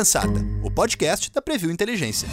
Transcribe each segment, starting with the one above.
Pensata, o podcast da Preview Inteligência.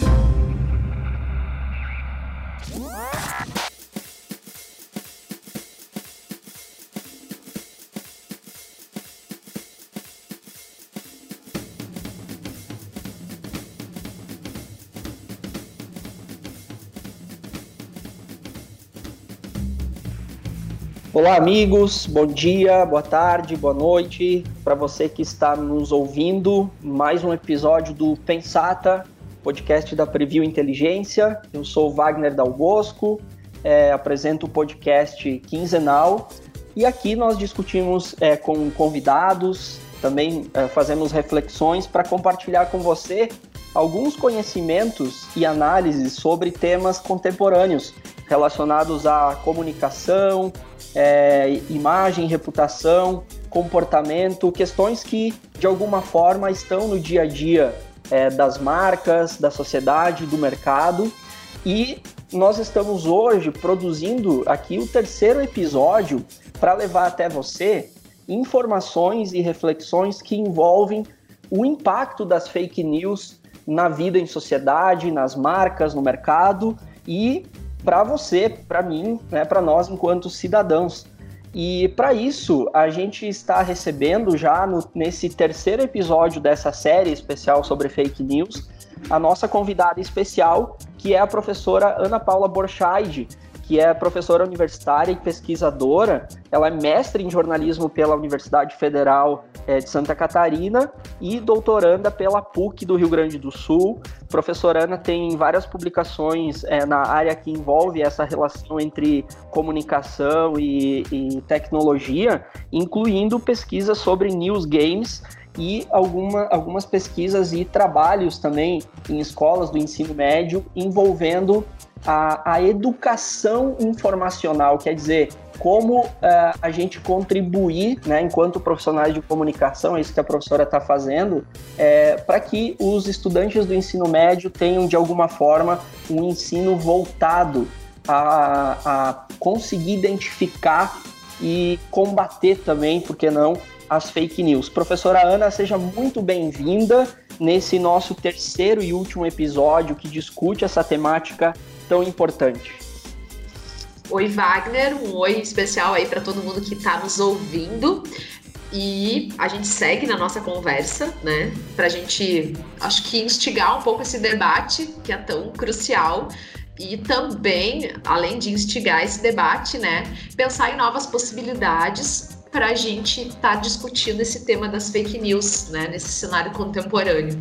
Olá, amigos, bom dia, boa tarde, boa noite. Para você que está nos ouvindo, mais um episódio do Pensata, podcast da Preview Inteligência. Eu sou Wagner Dal Bosco, apresento o podcast quinzenal e aqui nós discutimos com convidados, também fazemos reflexões para compartilhar com você alguns conhecimentos e análises sobre temas contemporâneos relacionados à comunicação, imagem, reputação, comportamento, questões que de alguma forma estão no dia a dia das marcas, da sociedade, do mercado. E nós estamos hoje produzindo aqui o terceiro episódio para levar até você informações e reflexões que envolvem o impacto das fake news na vida em sociedade, nas marcas, no mercado e para você, para mim, para nós enquanto cidadãos. E para isso, a gente está recebendo já nesse terceiro episódio dessa série especial sobre fake news, a nossa convidada especial, que é a professora Ana Paula Borchaide, que é professora universitária e pesquisadora. Ela é mestre em jornalismo pela Universidade Federal de Santa Catarina e doutoranda pela PUC do Rio Grande do Sul. A professora Ana tem várias publicações na área que envolve essa relação entre comunicação e tecnologia, incluindo pesquisas sobre news games e algumas pesquisas e trabalhos também em escolas do ensino médio envolvendo a educação informacional, quer dizer, como a gente contribuir, enquanto profissionais de comunicação, é isso que a professora está fazendo, para que os estudantes do ensino médio tenham, de alguma forma, um ensino voltado a conseguir identificar e combater também, por que não, as fake news. Professora Ana, seja muito bem-vinda nesse nosso terceiro e último episódio que discute essa temática tão importante. Oi, Wagner, um oi especial aí para todo mundo que está nos ouvindo. E a gente segue na nossa conversa, né? Para a gente, acho que instigar um pouco esse debate que é tão crucial. E também, além de instigar esse debate, né? Pensar em novas possibilidades para a gente estar discutindo esse tema das fake news, né? Nesse cenário contemporâneo.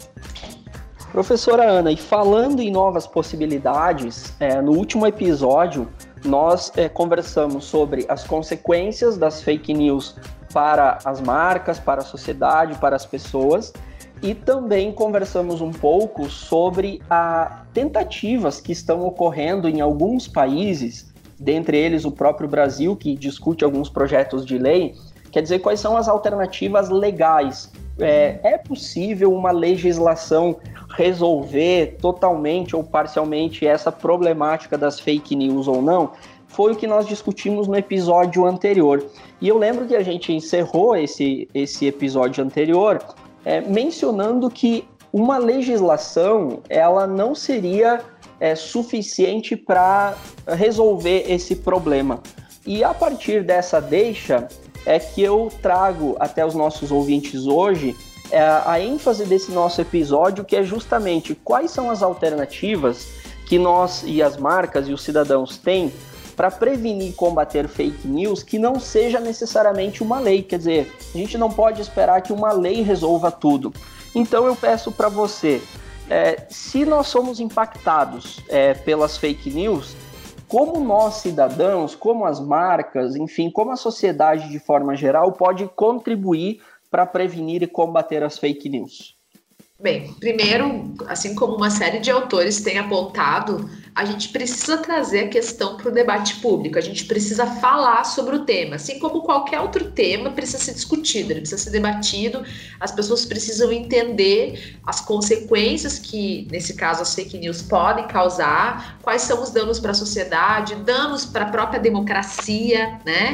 Professora Ana, e falando em novas possibilidades, no último episódio nós conversamos sobre as consequências das fake news para as marcas, para a sociedade, para as pessoas, e também conversamos um pouco sobre as tentativas que estão ocorrendo em alguns países, dentre eles o próprio Brasil, que discute alguns projetos de lei, quer dizer, quais são as alternativas legais. É possível uma legislação resolver totalmente ou parcialmente essa problemática das fake news ou não? Foi o que nós discutimos no episódio anterior. E eu lembro que a gente encerrou esse episódio anterior mencionando que uma legislação ela não seria suficiente para resolver esse problema. E a partir dessa deixa é que eu trago até os nossos ouvintes hoje a ênfase desse nosso episódio, que é justamente quais são as alternativas que nós e as marcas e os cidadãos têm para prevenir e combater fake news que não seja necessariamente uma lei. Quer dizer, a gente não pode esperar que uma lei resolva tudo. Então eu peço para você, se nós somos impactados pelas fake news, como nós cidadãos, como as marcas, enfim, como a sociedade de forma geral pode contribuir para prevenir e combater as fake news? Bem, primeiro, assim como uma série de autores tem apontado, a gente precisa trazer a questão para o debate público, a gente precisa falar sobre o tema, assim como qualquer outro tema precisa ser discutido, ele precisa ser debatido, as pessoas precisam entender as consequências que, nesse caso, as fake news podem causar, quais são os danos para a sociedade, danos para a própria democracia, né?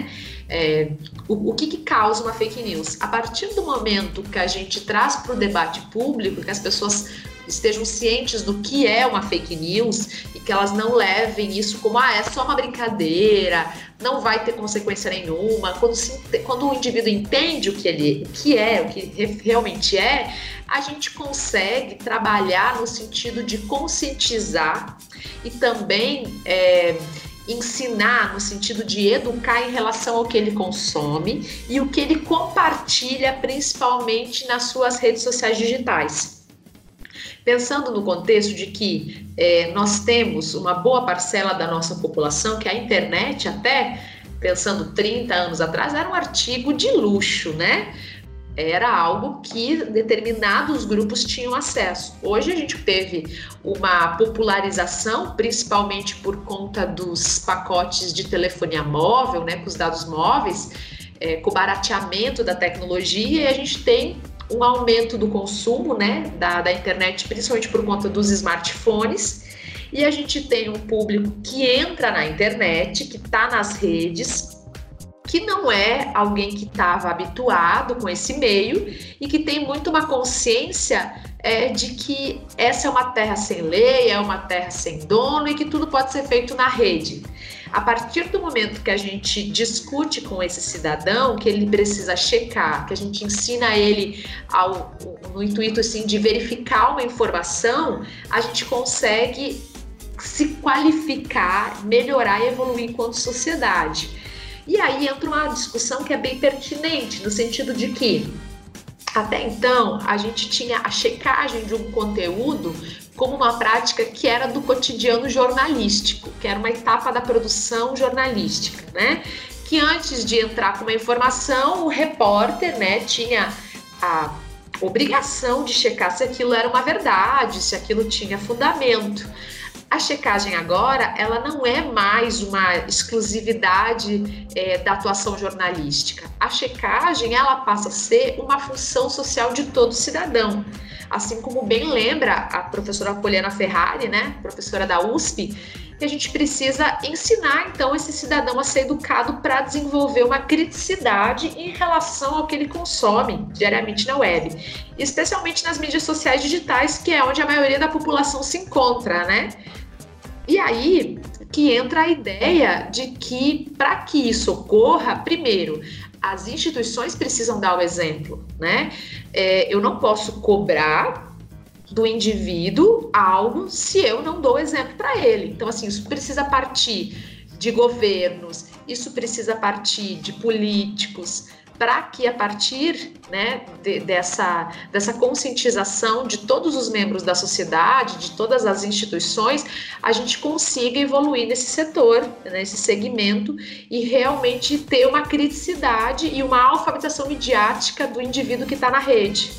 O que causa uma fake news? A partir do momento que a gente traz para o debate público, que as pessoas estejam cientes do que é uma fake news e que elas não levem isso como é só uma brincadeira, não vai ter consequência nenhuma. Quando o indivíduo entende o que realmente é, a gente consegue trabalhar no sentido de conscientizar e também ensinar no sentido de educar em relação ao que ele consome e o que ele compartilha, principalmente nas suas redes sociais digitais. Pensando no contexto de que nós temos uma boa parcela da nossa população, que a internet, até pensando 30 anos atrás, era um artigo de luxo, né? Era algo que determinados grupos tinham acesso. Hoje a gente teve uma popularização, principalmente por conta dos pacotes de telefonia móvel, né, com os dados móveis, com o barateamento da tecnologia, e a gente tem um aumento do consumo, né, da internet, principalmente por conta dos smartphones, e a gente tem um público que entra na internet, que está nas redes, que não é alguém que estava habituado com esse meio e que tem muito uma consciência de que essa é uma terra sem lei, é uma terra sem dono e que tudo pode ser feito na rede. A partir do momento que a gente discute com esse cidadão, que ele precisa checar, que a gente ensina ele no intuito assim, de verificar uma informação, a gente consegue se qualificar, melhorar e evoluir enquanto sociedade. E aí entra uma discussão que é bem pertinente, no sentido de que, até então, a gente tinha a checagem de um conteúdo como uma prática que era do cotidiano jornalístico, que era uma etapa da produção jornalística, né? Que antes de entrar com uma informação, o repórter, né, tinha a obrigação de checar se aquilo era uma verdade, se aquilo tinha fundamento. A checagem agora, ela não é mais uma exclusividade da atuação jornalística. A checagem, ela passa a ser uma função social de todo cidadão. Assim como bem lembra a professora Poliana Ferrari, né, professora da USP, que a gente precisa ensinar, então, esse cidadão a ser educado para desenvolver uma criticidade em relação ao que ele consome diariamente na web, especialmente nas mídias sociais digitais, que é onde a maioria da população se encontra, né? E aí que entra a ideia de que, para que isso ocorra, primeiro, as instituições precisam dar o exemplo, né? Eu não posso cobrar do indivíduo algo se eu não dou exemplo para ele. Então, assim, isso precisa partir de governos, isso precisa partir de políticos, para que a partir, né, dessa conscientização de todos os membros da sociedade, de todas as instituições, a gente consiga evoluir nesse setor, nesse segmento, e realmente ter uma criticidade e uma alfabetização midiática do indivíduo que está na rede.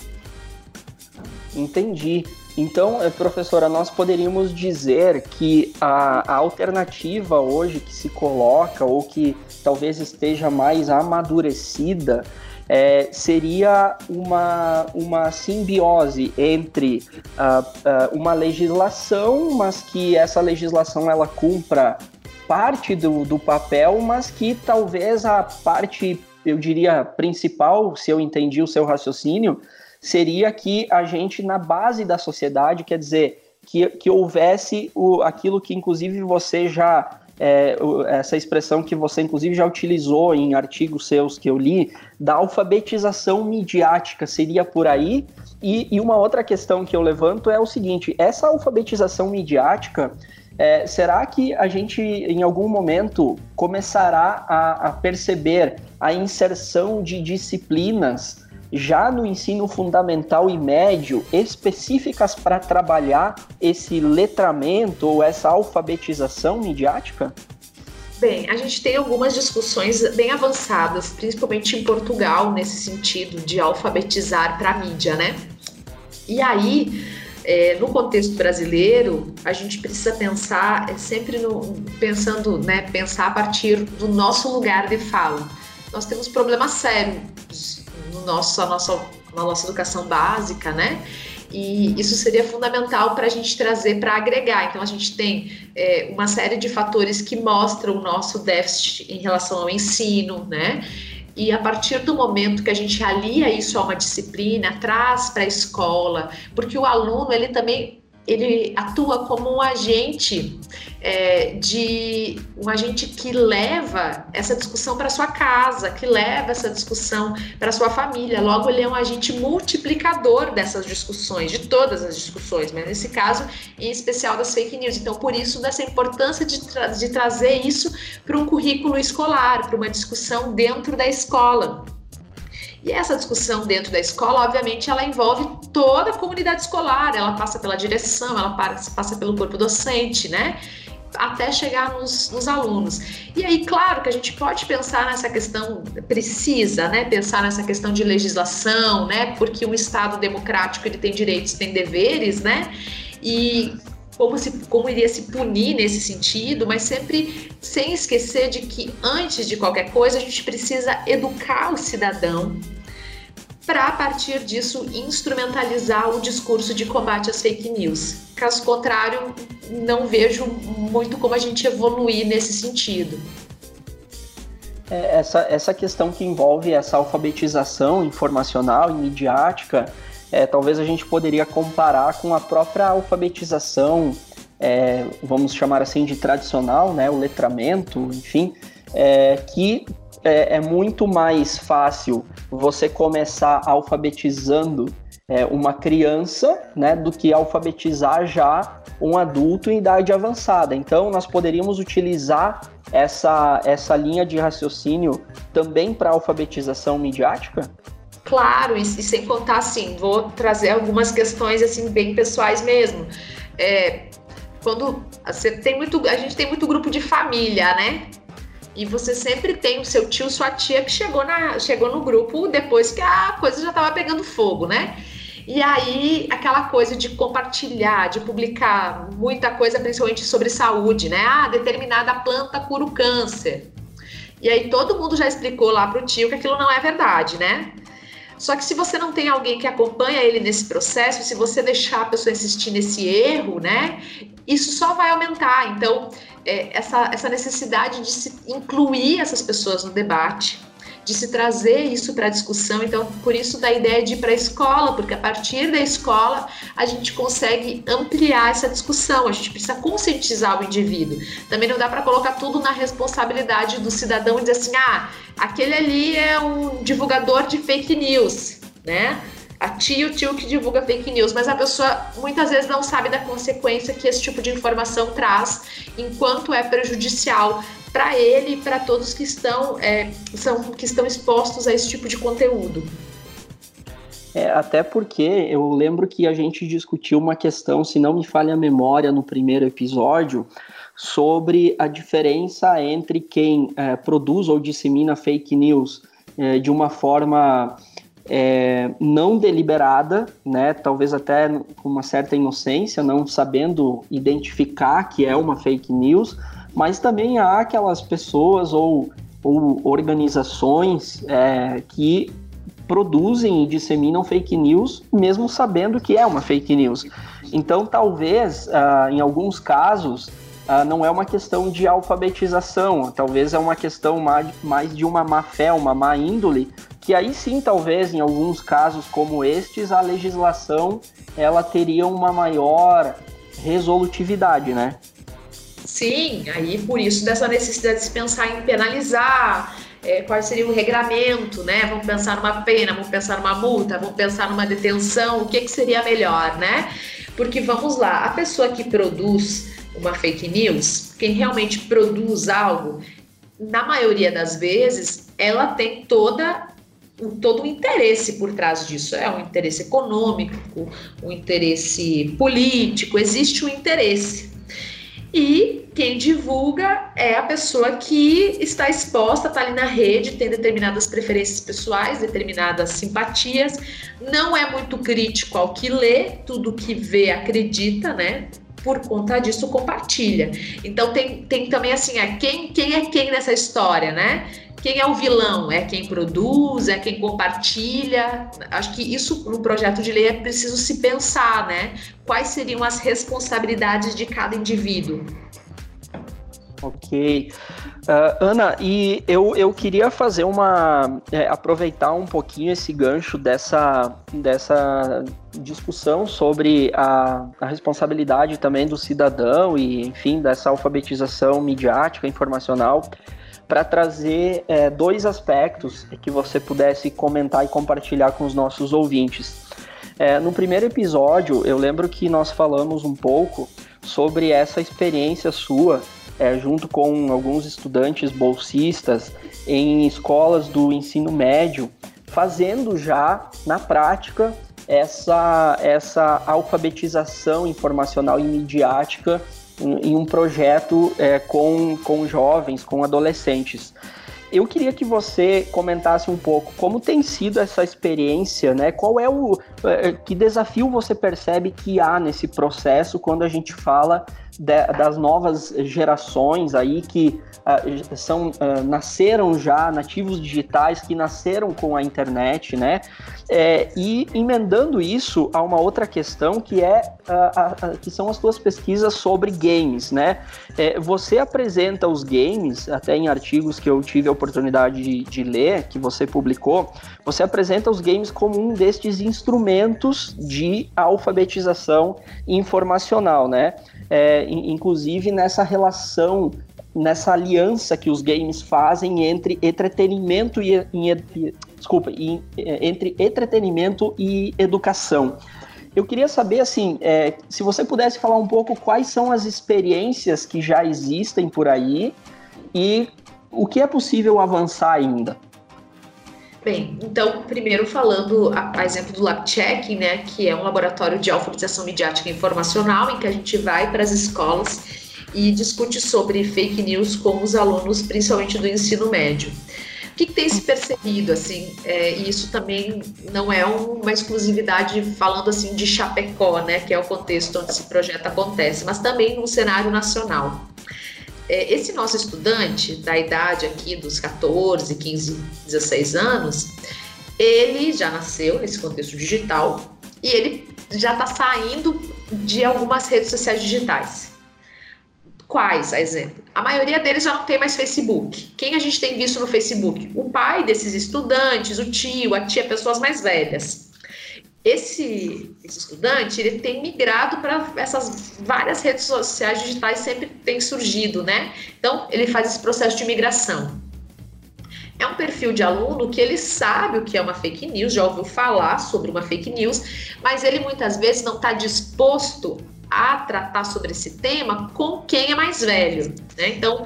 Entendi. Então, professora, nós poderíamos dizer que a alternativa hoje que se coloca, ou que talvez esteja mais amadurecida, seria uma simbiose entre uma legislação, mas que essa legislação ela cumpra parte do papel, mas que talvez a parte, eu diria, principal, se eu entendi o seu raciocínio, seria que a gente, na base da sociedade, quer dizer, que houvesse aquilo que, inclusive, você já... essa expressão que você, inclusive, já utilizou em artigos seus que eu li, da alfabetização midiática, seria por aí? E uma outra questão que eu levanto é o seguinte, essa alfabetização midiática, será que a gente, em algum momento, começará a perceber a inserção de disciplinas já no ensino fundamental e médio, específicas para trabalhar esse letramento ou essa alfabetização midiática? Bem, a gente tem algumas discussões bem avançadas, principalmente em Portugal, nesse sentido de alfabetizar para a mídia, né? E aí, no contexto brasileiro, a gente precisa pensar sempre pensar a partir do nosso lugar de fala. Nós temos problemas sérios na nossa educação básica, né? E isso seria fundamental para a gente trazer, para agregar. Então, a gente tem uma série de fatores que mostram o nosso déficit em relação ao ensino, né? E a partir do momento que a gente alia isso a uma disciplina, traz para a escola, porque o aluno, ele atua como um agente um agente que leva essa discussão para sua casa, que leva essa discussão para sua família. Logo, ele é um agente multiplicador dessas discussões, de todas as discussões, mas nesse caso, em especial das fake news. Então, por isso, dessa importância de trazer isso para um currículo escolar, para uma discussão dentro da escola. E essa discussão dentro da escola, obviamente, ela envolve toda a comunidade escolar, ela passa pela direção, ela passa pelo corpo docente, né? Até chegar nos alunos. E aí, claro que a gente pode pensar nessa questão, precisa, né? Pensar nessa questão de legislação, né? Porque um Estado democrático, ele tem direitos, tem deveres, né? E como iria se punir nesse sentido, mas sempre sem esquecer de que, antes de qualquer coisa, a gente precisa educar o cidadão para, a partir disso, instrumentalizar o discurso de combate às fake news. Caso contrário, não vejo muito como a gente evoluir nesse sentido. Essa questão que envolve essa alfabetização informacional e midiática, talvez a gente poderia comparar com a própria alfabetização, vamos chamar assim de tradicional, né, o letramento, enfim, que é muito mais fácil você começar alfabetizando uma criança, né, do que alfabetizar já um adulto em idade avançada. Então, nós poderíamos utilizar essa linha de raciocínio também para alfabetização midiática? Claro, e sem contar, assim, vou trazer algumas questões, assim, bem pessoais mesmo. Quando a gente tem muito grupo de família, né? E você sempre tem o seu tio, sua tia que chegou no grupo depois que a coisa já estava pegando fogo, né? E aí, aquela coisa de compartilhar, de publicar muita coisa, principalmente sobre saúde, né? Determinada planta cura o câncer. E aí todo mundo já explicou lá pro tio que aquilo não é verdade, né? Só que se você não tem alguém que acompanha ele nesse processo, se você deixar a pessoa insistir nesse erro, né, isso só vai aumentar. Então, essa necessidade de se incluir essas pessoas no debate, de se trazer isso para a discussão. Então, por isso da ideia de ir para a escola, porque a partir da escola a gente consegue ampliar essa discussão, a gente precisa conscientizar o indivíduo. Também não dá para colocar tudo na responsabilidade do cidadão e dizer assim, aquele ali é um divulgador de fake news, né? A tia e o tio que divulga fake news, mas a pessoa muitas vezes não sabe da consequência que esse tipo de informação traz, enquanto é prejudicial para ele e para todos que estão expostos a esse tipo de conteúdo. Até porque eu lembro que a gente discutiu uma questão, se não me falha a memória, no primeiro episódio, sobre a diferença entre quem produz ou dissemina fake news de uma forma não deliberada, né, talvez até com uma certa inocência, não sabendo identificar que é uma fake news, mas também há aquelas pessoas ou organizações que produzem e disseminam fake news, mesmo sabendo que é uma fake news. Então, talvez, em alguns casos, não é uma questão de alfabetização, talvez é uma questão mais de uma má fé, uma má índole, que aí sim, talvez, em alguns casos como estes, a legislação ela teria uma maior resolutividade, né? Sim, aí por isso dessa necessidade de se pensar em penalizar, qual seria o regramento, né? Vamos pensar numa pena, vamos pensar numa multa, vamos pensar numa detenção, o que seria melhor, né? Porque vamos lá, a pessoa que produz uma fake news, quem realmente produz algo, na maioria das vezes, ela tem todo o interesse por trás disso. É um interesse econômico, um interesse político, existe um interesse. E quem divulga é a pessoa que está exposta, está ali na rede, tem determinadas preferências pessoais, determinadas simpatias, não é muito crítico ao que lê, tudo que vê acredita, né? por conta disso, compartilha. Então, tem também assim, quem é quem nessa história, né? Quem é o vilão? É quem produz? É quem compartilha? Acho que isso, no projeto de lei, é preciso se pensar, né? Quais seriam as responsabilidades de cada indivíduo? Ok. Ana, e eu queria fazer aproveitar um pouquinho esse gancho dessa discussão sobre a responsabilidade também do cidadão e, enfim, dessa alfabetização midiática, informacional, para trazer dois aspectos que você pudesse comentar e compartilhar com os nossos ouvintes. No primeiro episódio, eu lembro que nós falamos um pouco sobre essa experiência sua, junto com alguns estudantes bolsistas em escolas do ensino médio, fazendo já, na prática, essa alfabetização informacional e midiática em um projeto com jovens, com adolescentes. Eu queria que você comentasse um pouco como tem sido essa experiência, né? Que desafio você percebe que há nesse processo quando a gente fala das novas gerações aí que nasceram já, nativos digitais, que nasceram com a internet, né? E emendando isso a uma outra questão que que são as tuas pesquisas sobre games, né? Você apresenta os games, até em artigos que eu tive a oportunidade de ler, que você publicou, você apresenta os games como um destes instrumentos de alfabetização informacional, né? Inclusive nessa relação, nessa aliança que os games fazem entre entretenimento entre entretenimento e educação. Eu queria saber, assim, se você pudesse falar um pouco quais são as experiências que já existem por aí e o que é possível avançar ainda. Bem, então, primeiro falando a exemplo do LabCheck, né, que é um laboratório de alfabetização midiática e informacional, em que a gente vai para as escolas e discute sobre fake news com os alunos, principalmente do ensino médio. O que tem se percebido, assim, e isso também não é uma exclusividade falando assim de Chapecó, né, que é o contexto onde esse projeto acontece, mas também no cenário nacional. Esse nosso estudante, da idade aqui dos 14, 15, 16 anos, ele já nasceu nesse contexto digital e ele já está saindo de algumas redes sociais digitais. Quais, a exemplo? A maioria deles já não tem mais Facebook. Quem a gente tem visto no Facebook? O pai desses estudantes, o tio, a tia, pessoas mais velhas. Esse estudante, ele tem migrado para essas várias redes sociais digitais, sempre tem surgido, né? Então, ele faz esse processo de migração. É um perfil de aluno que ele sabe o que é uma fake news, já ouviu falar sobre uma fake news, mas ele muitas vezes não está disposto a tratar sobre esse tema com quem é mais velho, né? Então,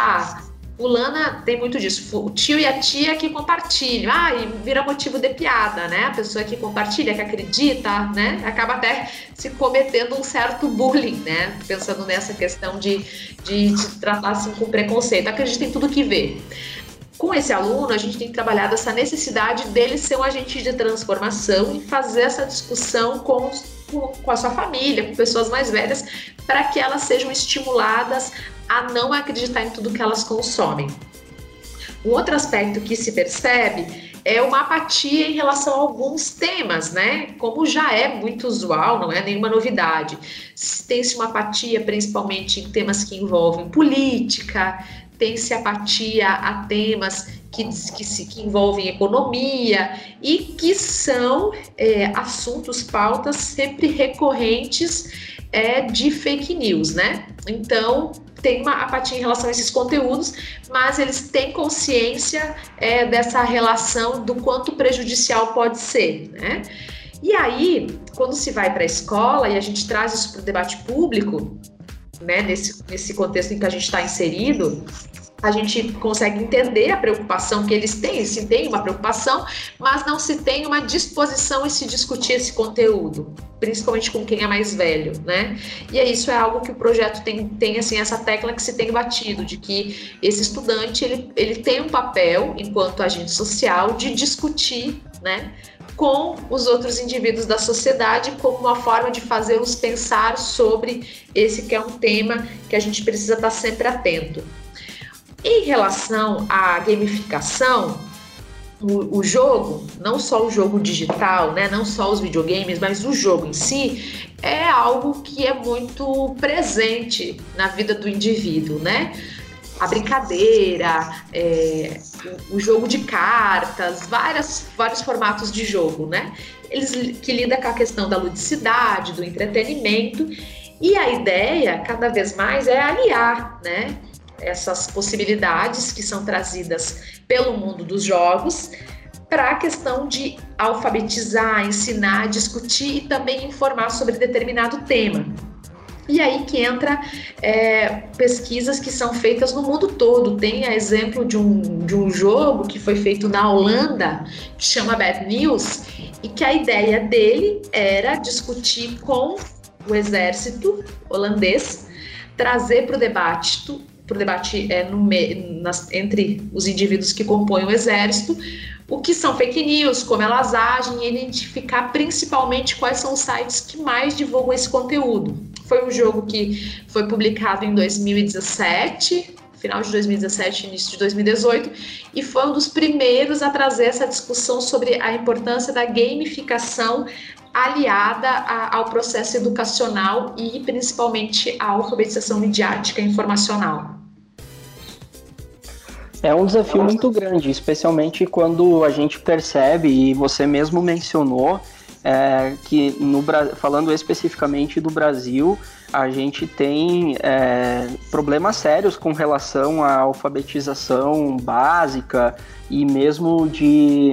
fulana tem muito disso, o tio e a tia que compartilham, e vira motivo de piada, né? A pessoa que compartilha, que acredita, né? Acaba até se cometendo um certo bullying, né? Pensando nessa questão de tratar assim com preconceito, acredita em tudo que vê. Com esse aluno, a gente tem trabalhado essa necessidade dele ser um agente de transformação e fazer essa discussão com a sua família, com pessoas mais velhas, para que elas sejam estimuladas a não acreditar em tudo que elas consomem. Um outro aspecto que se percebe é uma apatia em relação a alguns temas, né? Como já é muito usual, não é nenhuma novidade. Tem-se uma apatia principalmente em temas que envolvem política, tem-se apatia a temas que envolvem economia e que são assuntos, pautas sempre recorrentes de fake news, né? Então, tem uma apatia em relação a esses conteúdos, mas eles têm consciência dessa relação do quanto prejudicial pode ser, né? E aí, quando se vai para a escola e a gente traz isso para o debate público, né, nesse contexto em que a gente está inserido, a gente consegue entender a preocupação que eles têm, se tem uma preocupação, mas não se tem uma disposição em se discutir esse conteúdo, principalmente com quem é mais velho, né? E isso é algo que o projeto tem assim, essa tecla que se tem batido, de que esse estudante, ele tem um papel, enquanto agente social, de discutir, né, com os outros indivíduos da sociedade, como uma forma de fazê-los pensar sobre esse que é um tema que a gente precisa estar sempre atento. Em relação à gamificação, o jogo, não só o jogo digital, né, não só os videogames, mas o jogo em si, é algo que é muito presente na vida do indivíduo, né? A brincadeira, o jogo de cartas, vários formatos de jogo, né? Que lida com a questão da ludicidade, do entretenimento, e a ideia, cada vez mais, é aliar, né, essas possibilidades que são trazidas pelo mundo dos jogos para a questão de alfabetizar, ensinar, discutir e também informar sobre determinado tema. E aí que entra pesquisas que são feitas no mundo todo. Tem exemplo de um jogo que foi feito na Holanda, que chama Bad News, e que a ideia dele era discutir com o exército holandês, trazer para o debate entre os indivíduos que compõem o exército, o que são fake news, como elas agem, e identificar principalmente quais são os sites que mais divulgam esse conteúdo. Foi um jogo que foi publicado em 2017, final de 2017, início de 2018, e foi um dos primeiros a trazer essa discussão sobre a importância da gamificação aliada ao processo educacional e principalmente à alfabetização midiática e informacional. É um desafio muito grande, especialmente quando a gente percebe, e você mesmo mencionou, que falando especificamente do Brasil, a gente tem problemas sérios com relação à alfabetização básica e mesmo de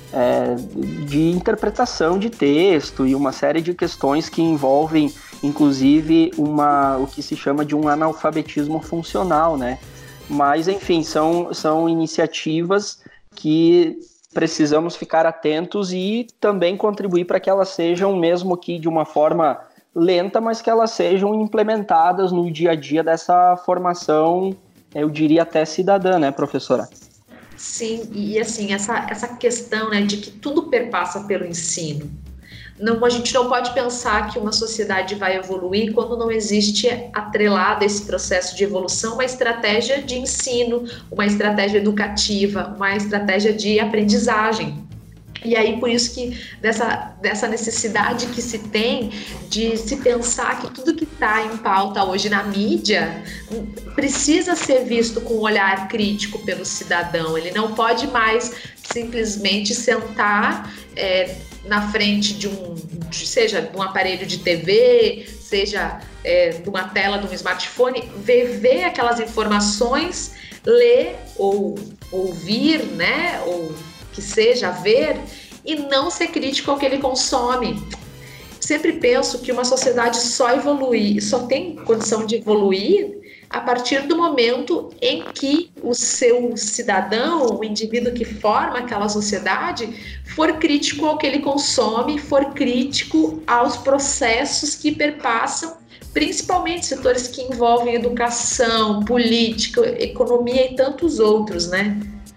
interpretação de texto e uma série de questões que envolvem, inclusive, o que se chama de um analfabetismo funcional, né? Mas, enfim, são iniciativas que precisamos ficar atentos e também contribuir para que elas sejam, mesmo que de uma forma lenta, mas que elas sejam implementadas no dia a dia dessa formação, eu diria até cidadã, né, professora? Sim, e assim, essa questão, né, de que tudo perpassa pelo ensino. A gente não pode pensar que uma sociedade vai evoluir quando não existe atrelada a esse processo de evolução uma estratégia de ensino, uma estratégia educativa, uma estratégia de aprendizagem. E aí, por isso que dessa necessidade que se tem de se pensar que tudo que está em pauta hoje na mídia precisa ser visto com um olhar crítico pelo cidadão. Ele não pode mais simplesmente sentar na frente seja de um aparelho de TV, seja de uma tela de um smartphone, ver aquelas informações, ler ou ouvir, né, ou que seja ver, e não ser crítico ao que ele consome. Sempre penso que uma sociedade só tem condição de evoluir a partir do momento em que o seu cidadão, o indivíduo que forma aquela sociedade, for crítico ao que ele consome, for crítico aos processos que perpassam, principalmente setores que envolvem educação, política, economia e tantos outros, né?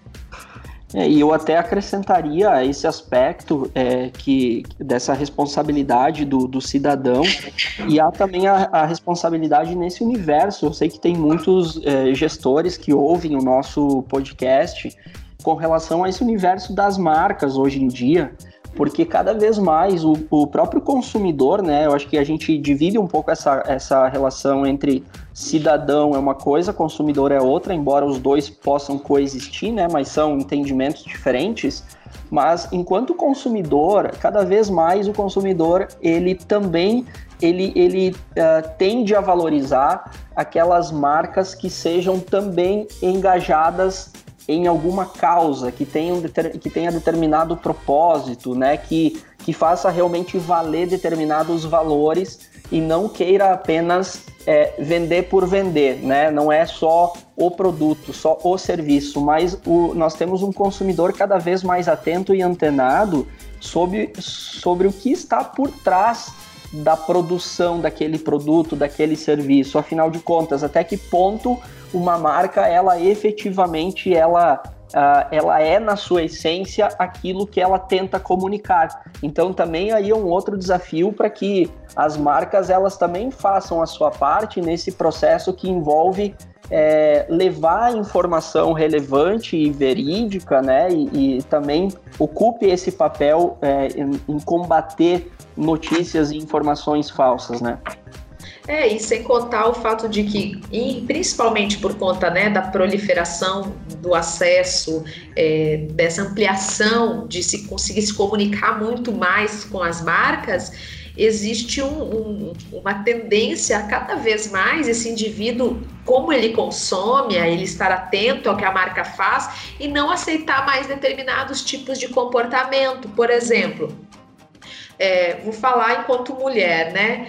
E eu até acrescentaria esse aspecto dessa responsabilidade do cidadão, e há também a responsabilidade nesse universo. Eu sei que tem muitos gestores que ouvem o nosso podcast com relação a esse universo das marcas hoje em dia, porque cada vez mais o próprio consumidor, né, eu acho que a gente divide um pouco essa relação entre cidadão é uma coisa, consumidor é outra, embora os dois possam coexistir, né, mas são entendimentos diferentes. Mas enquanto consumidor, cada vez mais o consumidor ele também tende a valorizar aquelas marcas que sejam também engajadas em alguma causa, que tenha determinado propósito, né, que faça realmente valer determinados valores e não queira apenas vender por vender, né? Não é só o produto, só o serviço, mas nós temos um consumidor cada vez mais atento e antenado sobre o que está por trás da produção daquele produto, daquele serviço. Afinal de contas, até que ponto uma marca, ela efetivamente, ela é, na sua essência, aquilo que ela tenta comunicar. Então, também aí é um outro desafio para que as marcas, elas também façam a sua parte nesse processo que envolve levar informação relevante e verídica, né? E também ocupe esse papel em combater notícias e informações falsas, né? E sem contar o fato de que, principalmente por conta, né, da proliferação do acesso, dessa ampliação de se conseguir se comunicar muito mais com as marcas, existe uma tendência a cada vez mais esse indivíduo, como ele consome, a ele estar atento ao que a marca faz e não aceitar mais determinados tipos de comportamento. Por exemplo, vou falar enquanto mulher, né?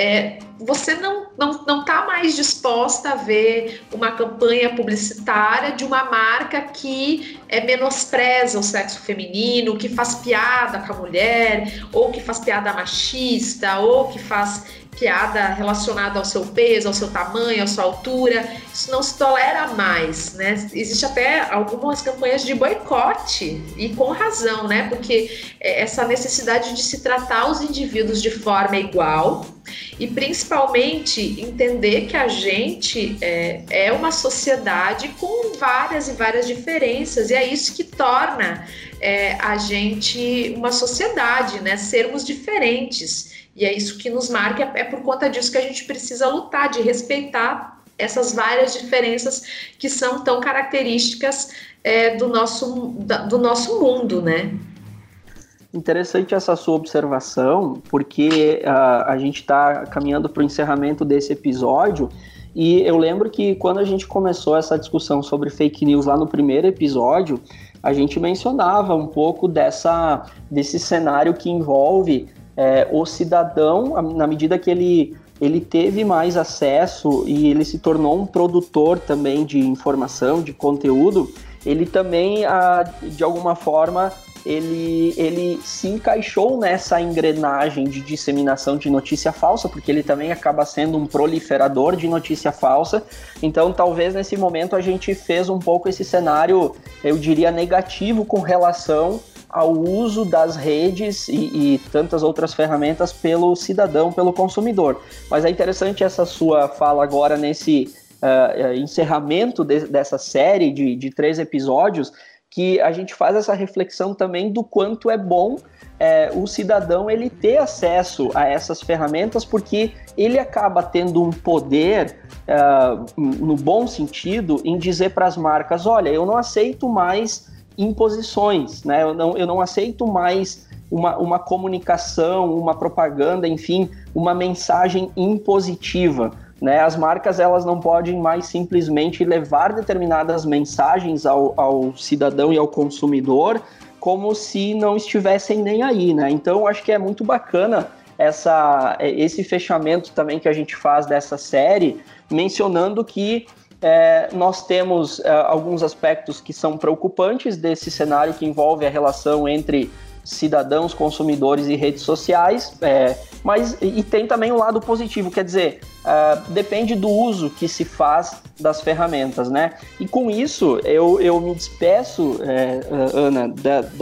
Você não está mais disposta a ver uma campanha publicitária de uma marca que menospreza o sexo feminino, que faz piada com a mulher, ou que faz piada machista, ou que faz piada relacionada ao seu peso, ao seu tamanho, à sua altura. Isso não se tolera mais, né? Existe até algumas campanhas de boicote, e com razão, né? Porque essa necessidade de se tratar os indivíduos de forma igual e principalmente entender que a gente é uma sociedade com várias e várias diferenças, e é isso que torna a gente uma sociedade, né? Sermos diferentes. E é isso que nos marca, é por conta disso que a gente precisa lutar, de respeitar essas várias diferenças que são tão características do nosso mundo, né? Interessante essa sua observação, porque a gente está caminhando para o encerramento desse episódio, e eu lembro que quando a gente começou essa discussão sobre fake news lá no primeiro episódio, a gente mencionava um pouco desse cenário que envolve o cidadão, na medida que ele teve mais acesso e ele se tornou um produtor também de informação, de conteúdo, ele também, de alguma forma, ele se encaixou nessa engrenagem de disseminação de notícia falsa, porque ele também acaba sendo um proliferador de notícia falsa. Então, talvez nesse momento a gente fez um pouco esse cenário, eu diria, negativo com relação ao uso das redes e tantas outras ferramentas pelo cidadão, pelo consumidor. Mas é interessante essa sua fala agora nesse encerramento dessa série de 3 episódios, que a gente faz essa reflexão também do quanto é bom o cidadão ele ter acesso a essas ferramentas, porque ele acaba tendo um poder, no bom sentido, em dizer para as marcas: olha, eu não aceito mais imposições, né? Eu não aceito mais uma comunicação, uma propaganda, enfim, uma mensagem impositiva, né? As marcas, elas não podem mais simplesmente levar determinadas mensagens ao cidadão e ao consumidor como se não estivessem nem aí, né? Então, acho que é muito bacana esse fechamento também que a gente faz dessa série, mencionando que nós temos alguns aspectos que são preocupantes desse cenário que envolve a relação entre cidadãos, consumidores e redes sociais, mas tem também um lado positivo, quer dizer, depende do uso que se faz das ferramentas, né? E com isso, eu me despeço, Ana,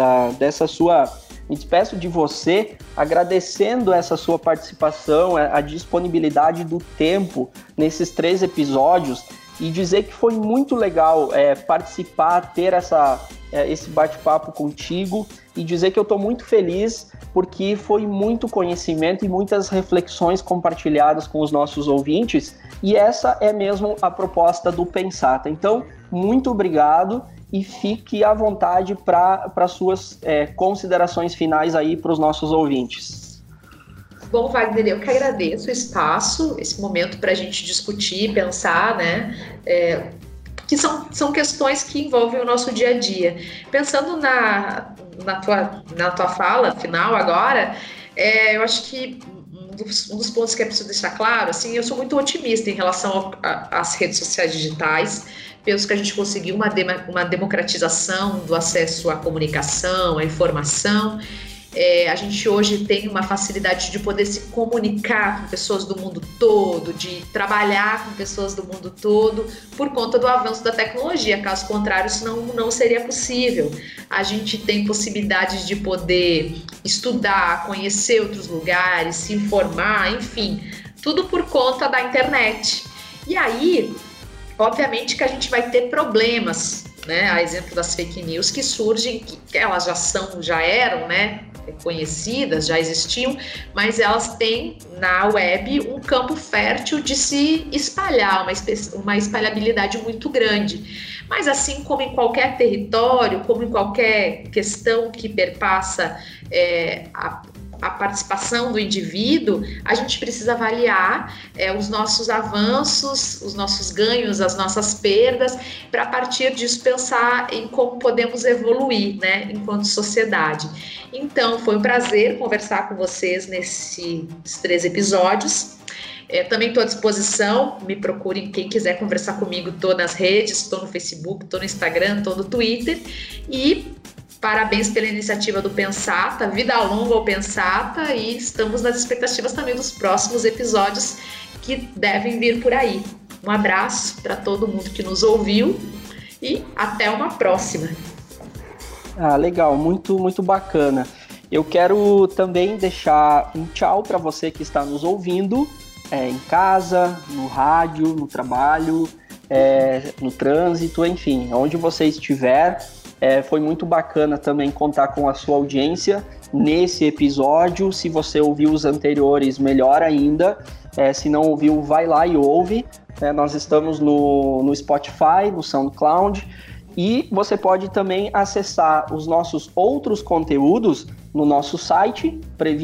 me despeço de você, agradecendo essa sua participação, a disponibilidade do tempo nesses 3 episódios, e dizer que foi muito legal participar, ter esse bate-papo contigo, e dizer que eu estou muito feliz porque foi muito conhecimento e muitas reflexões compartilhadas com os nossos ouvintes, e essa é mesmo a proposta do Pensata. Então, muito obrigado e fique à vontade para suas considerações finais aí para os nossos ouvintes. Bom, Wagner, eu que agradeço o espaço, esse momento para a gente discutir, pensar, né? Que são questões que envolvem o nosso dia a dia. Pensando na tua fala final agora, eu acho que um um dos pontos que é preciso deixar claro, assim, eu sou muito otimista em relação às redes sociais digitais. Penso que a gente conseguiu uma democratização do acesso à comunicação, à informação. A gente hoje tem uma facilidade de poder se comunicar com pessoas do mundo todo, de trabalhar com pessoas do mundo todo, por conta do avanço da tecnologia. Caso contrário, isso não seria possível. A gente tem possibilidade de poder estudar, conhecer outros lugares, se informar, enfim, tudo por conta da internet. E aí, obviamente que a gente vai ter problemas, né? A exemplo das fake news que surgem, que elas já eram, né, conhecidas, já existiam, mas elas têm na web um campo fértil de se espalhar, uma espalhabilidade muito grande. Mas assim como em qualquer território, como em qualquer questão que perpassa a participação do indivíduo, a gente precisa avaliar os nossos avanços, os nossos ganhos, as nossas perdas, para a partir disso pensar em como podemos evoluir, né, enquanto sociedade. Então, foi um prazer conversar com vocês nesses 3 episódios. Também estou à disposição, me procurem, quem quiser conversar comigo, estou nas redes, estou no Facebook, estou no Instagram, estou no Twitter. E parabéns pela iniciativa do Pensata, vida longa ao Pensata, e estamos nas expectativas também dos próximos episódios que devem vir por aí. Um abraço para todo mundo que nos ouviu e até uma próxima. Legal, muito, muito bacana. Eu quero também deixar um tchau para você que está nos ouvindo, em casa, no rádio, no trabalho, no trânsito, enfim, onde você estiver. Foi muito bacana também contar com a sua audiência nesse episódio. Se você ouviu os anteriores, melhor ainda. Se não ouviu, vai lá e ouve. Nós estamos no Spotify, no SoundCloud. E você pode também acessar os nossos outros conteúdos no nosso site,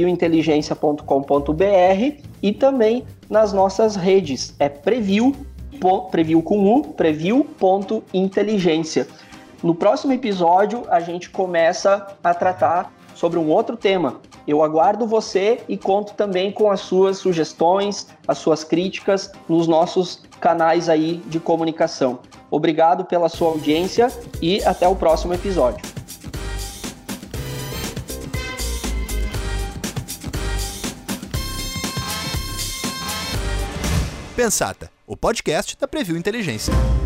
previewinteligência.com.br, e também nas nossas redes. Preview com U, preview.inteligência. No próximo episódio, a gente começa a tratar sobre um outro tema. Eu aguardo você e conto também com as suas sugestões, as suas críticas nos nossos canais aí de comunicação. Obrigado pela sua audiência e até o próximo episódio. Pensata, o podcast da Preview Inteligência.